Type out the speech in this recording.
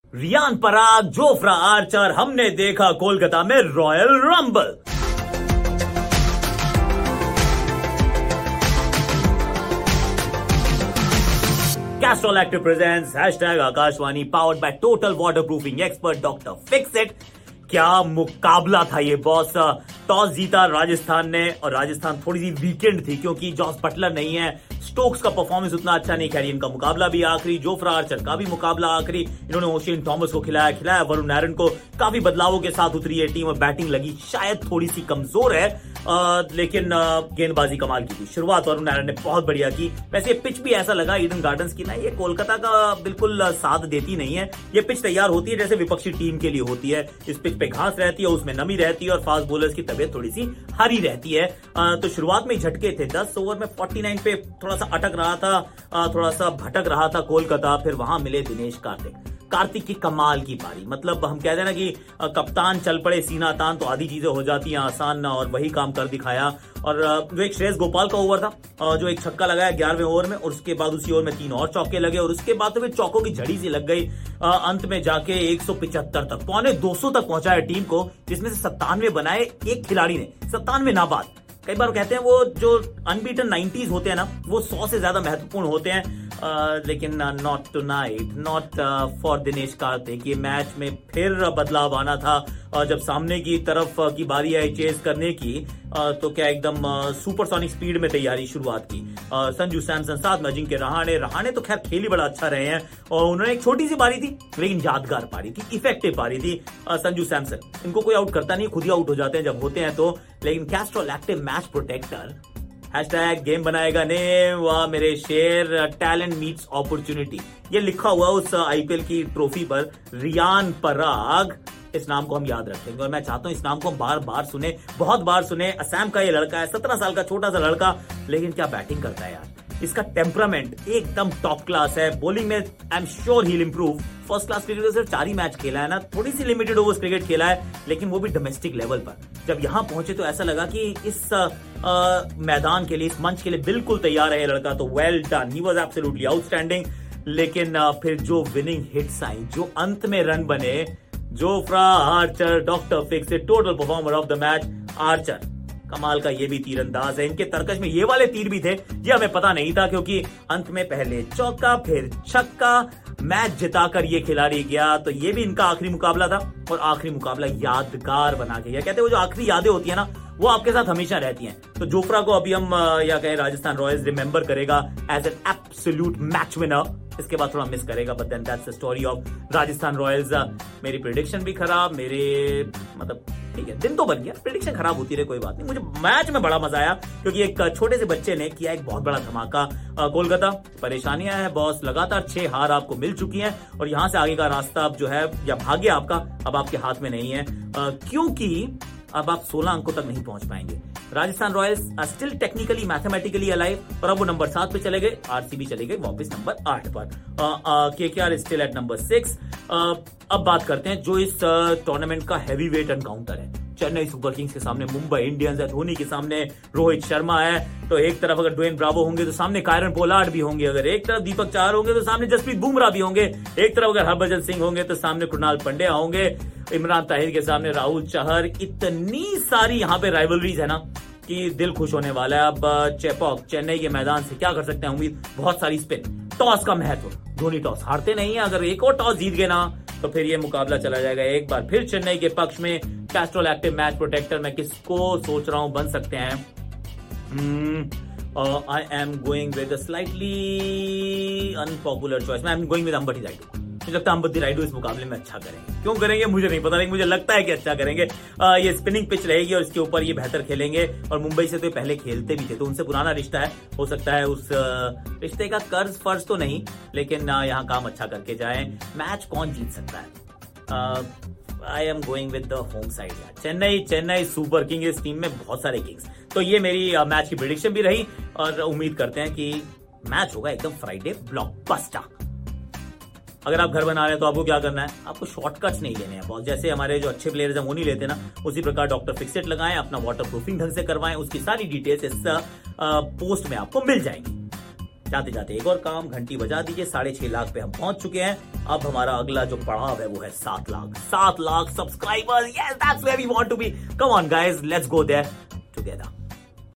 Riyan Parag, Jofra Archer, हमने देखा कोलकाता में royal rumble. Castrol active presents #Akashvani powered by total waterproofing expert doctor Fixit. क्या मुकाबला था ये बॉस। टॉस जीता राजस्थान ने और राजस्थान थोड़ी सी वीकेंड थी क्योंकि जॉस बटलर नहीं है, स्टोक्स का परफॉर्मेंस उतना अच्छा नहीं, खैर इनका मुकाबला भी आखिरी, जोफ्रा आर्चर का भी मुकाबला आखिरी। इन्होंने ओशियन थॉमस को खिलाया, वरुण नारायण को। काफी बदलावों के साथ उतरी है टीम और बैटिंग लगी शायद थोड़ी सी कमजोर है, लेकिन गेंदबाजी कमाल की थी। शुरुआत वरुण नारायण ने बहुत बढ़िया की। वैसे ये पिच भी ऐसा लगा ईडन गार्डन्स की ना, ये कोलकाता का बिल्कुल साथ देती नहीं है। ये पिच तैयार होती है जैसे विपक्षी टीम के लिए होती है। इस पिच पे घास रहती है, उसमें नमी रहती है और फास्ट बॉलर्स की तबीयत थोड़ी सी हरी रहती है। तो शुरुआत में झटके थे, 10 ओवर में 49 पे थोड़ा सा अटक रहा था, थोड़ा सा भटक रहा था कोलकाता। फिर वहां मिले दिनेश कार्तिक की कमाल की पारी। मतलब हम कहते हैं ना कि कप्तान चल पड़े सीना तान तो आधी चीजें हो जाती हैं आसान, और वही काम कर दिखाया। और जो एक श्रेयस गोपाल का ओवर था, जो एक छक्का लगाया 11वें ओवर में, और उसके बाद उसी ओवर में 3 और चौके लगे, और उसके बाद तो फिर चौकों की झड़ी सी लग गई। अंत में जाके 175 तक, पौने 200 तक पहुंचाया टीम को, जिसमें से 97 बनाए एक खिलाड़ी ने। 97 नाबाद। कई बार कहते हैं वो जो अनबीटन 90s होते हैं ना, वो 100 से ज्यादा महत्वपूर्ण होते हैं, लेकिन not tonight, not for Dinesh Karthik. ये मैच में फिर बदलाव आना था। जब सामने की तरफ की बारी आई चेस करने की, तो क्या एकदम सुपरसोनिक स्पीड में तैयारी शुरुआत की। संजू सैमसन साथ में अजिंक्य रहाणे तो खैर खेल ही बड़ा अच्छा रहे हैं, और उन्होंने एक छोटी सी पारी थी लेकिन यादगार पारी थी, इफेक्टिव पारी थी। संजू सैमसन, इनको कोई आउट करता नहीं, खुद ही आउट हो जाते हैं जब होते हैं तो। लेकिन Castrol active match protector, #game बनाएगा ने, वाह मेरे शेर, टैलेंट मीट्स अपॉर्चुनिटी, ये लिखा हुआ उस आईपीएल की ट्रॉफी पर। रियान पराग, इस नाम को हम याद रखेंगे और मैं चाहता हूं इस नाम को हम बार बार सुने, बहुत बार सुने। असम का ये लड़का है, 17 साल का छोटा सा लड़का, लेकिन क्या बैटिंग करता है यार। इसका टेम्परामेंट एकदम टॉप क्लास है। बॉलिंग में I am sure he will improve. First class cricket सिर्फ 4 ही मैच खेला है ना, थोड़ी सी लिमिटेड ओवर्स क्रिकेट खेला है, लेकिन वो भी डोमेस्टिक लेवल पर। जब यहां पहुंचे तो ऐसा लगा कि इस मैदान के लिए, इस मंच के लिए बिल्कुल तैयार है लड़का। तो well done, he was absolutely outstanding. लेकिन फिर जो विनिंग हिट्स आई, जो अंत में रन बने, Jofra Archer, doctor Fixit, total performer of the match Archer. कमाल का ये भी तीरंदाज है, इनके तरकश में ये वाले तीर भी थे, ये हमें पता नहीं था, क्योंकि अंत में पहले चौका फिर छक्का, मैच जिताकर ये खिलाड़ी गया। तो ये भी इनका आखिरी मुकाबला था, और आखिरी मुकाबला यादगार बना के गया। कहते हैं वो जो आखिरी यादें होती है ना, वो आपके साथ हमेशा रहती हैं। तो जोफ्रा को अभी हम या कहें राजस्थान रॉयल्स रिमेंबर करेगा as an absolute match winner. इसके बाद थोड़ा मिस करेगा, but then that's the story of Rajasthan Royals. मेरी प्रेडिक्शन भी खराब, मेरे मतलब ठीक है, दिन तो बन गया, प्रेडिक्शन खराब होती रहे कोई बात नहीं। मुझे मैच में बड़ा मजा आया क्योंकि एक छोटे से बच्चे ने किया एक बहुत बड़ा धमाका। कोलकाता परेशानियां हैं बॉस, लगातार 6 हार आपको मिल चुकी हैं, और यहां से आगे का रास्ता अब जो है, या भाग्य आपका अब आपके हाथ में नहीं है, क्योंकि अब आप 16 अंकों तक नहीं पहुंच पाएंगे। Rajasthan Royals still technically mathematically alive, और अब वो नंबर 7 पे चले गए, आरसीबी चले गए वापस नंबर 8 पर, केकेआर स्टिल एट नंबर 6। अब बात करते हैं जो इस टूर्नामेंट का हैवी वेट एनकाउंटर है। चेन्नई सुपर किंग्स के सामने मुंबई इंडियंस है, धोनी के सामने रोहित शर्मा है। तो एक तरफ अगर ड्वेन ब्रावो होंगे तो सामने कायरन पोलार्ड भी होंगे, अगर एक तरफ दीपक चाहर होंगे तो सामने जसप्रीत बुमराह भी होंगे, एक तरफ अगर हरभजन सिंह होंगे तो सामने कृणाल पंड्या होंगे, इमरान ताहिर के सामने राहुल चहर। इतनी सारी यहाँ पे राइवलरीज है ना कि दिल खुश होने वाला है। अब चेपॉक चेन्नई के मैदान से क्या कर सकते हैं उम्मीद, बहुत सारी स्पिन। टॉस का महत्व, धोनी टॉस हारते नहीं है, अगर एक और टॉस जीत गए ना तो फिर ये मुकाबला चला जाएगा एक बार फिर चेन्नई के पक्ष में। कैस्ट्रॉल एक्टिव मैच प्रोटेक्टर मैं किसको सोच रहा हूं बन सकते हैं। I am going with slightly unpopular choice, I am going with Ambati Rayudu. मुझे लगता है अंबटी राइडू इस मुकाबले में अच्छा करेंगे। क्यों करेंगे मुझे नहीं पता, लेकिन मुझे लगता है कि अच्छा करेंगे। ये स्पिनिंग पिच रहेगी और इसके ऊपर ये बेहतर खेलेंगे, और मुंबई से तो पहले खेलते भी थे, तो उनसे पुराना रिश्ता है। हो सकता है उस रिश्ते का कर्ज फर्ज तो नहीं, लेकिन यहाँ काम अच्छा करके जाए। मैच कौन जीत सकता है? I am going with the home side यार, चेन्नई सुपर किंग। इस टीम में बहुत सारे किंग्स, तो ये मेरी मैच की प्रेडिक्शन भी रही, और उम्मीद करते हैं कि मैच होगा एकदम फ्राइडे ब्लॉकबस्टर। अगर आप घर बना रहे हैं तो आपको क्या करना है, आपको शॉर्टकट्स नहीं लेने हैं बहुत, जैसे हमारे जो अच्छे प्लेयर्स हैं वो नहीं लेते ना, उसी प्रकार डॉक्टर फिक्सिट लगाएं, अपना वाटर प्रूफिंग ढंग से करवाएं। उसकी सारी डिटेल्स इस पोस्ट में आपको मिल जाएंगी। जाते जाते एक और काम, घंटी बजा दीजिए। 6.5 लाख पे हम पहुंच चुके हैं। अब हमारा अगला जो पड़ाव है वो है 7 lakh. 7 lakh subscribers, yes that's where we want to be. Come on guys, let's go there together.